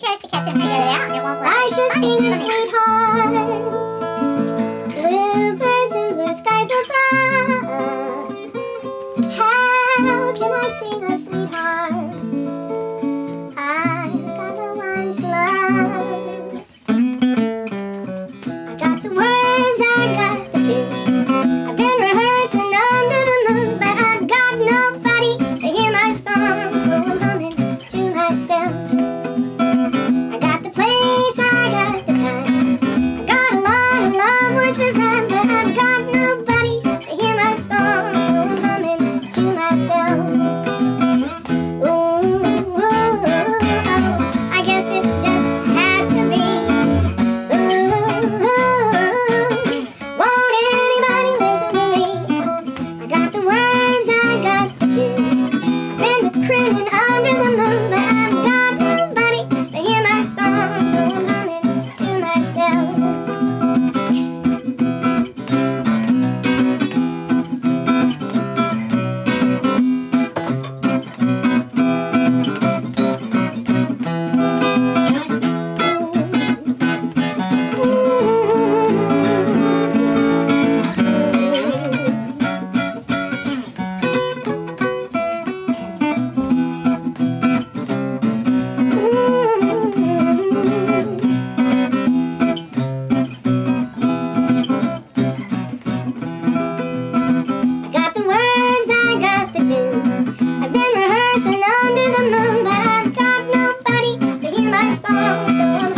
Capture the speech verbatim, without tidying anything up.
tries to catch up to get it out and it won't let I me. should Funny, sing of funny. sweethearts, bluebirds and blue skies above. How can I sing of sweethearts? I've got the one to love. I got the words, I got the tune. I've been rehearsing under the moon, but I've got nobody to hear my songs, so I'm humming to myself. I got the place, I got the time. I got a lot of love words that rhyme, but I've got nobody to hear my songs, so I'm humming to myself. Ooh, ooh, oh, I guess it just had to be. Ooh, won't anybody listen to me? I got the words, I got the tune. I've been crooning under the moon, but I've got nobody to hear my song, so I'm humming to myself. I got the words, I got the tune. I've been rehearsing under the moon, but I've got nobody to hear my song, so I'm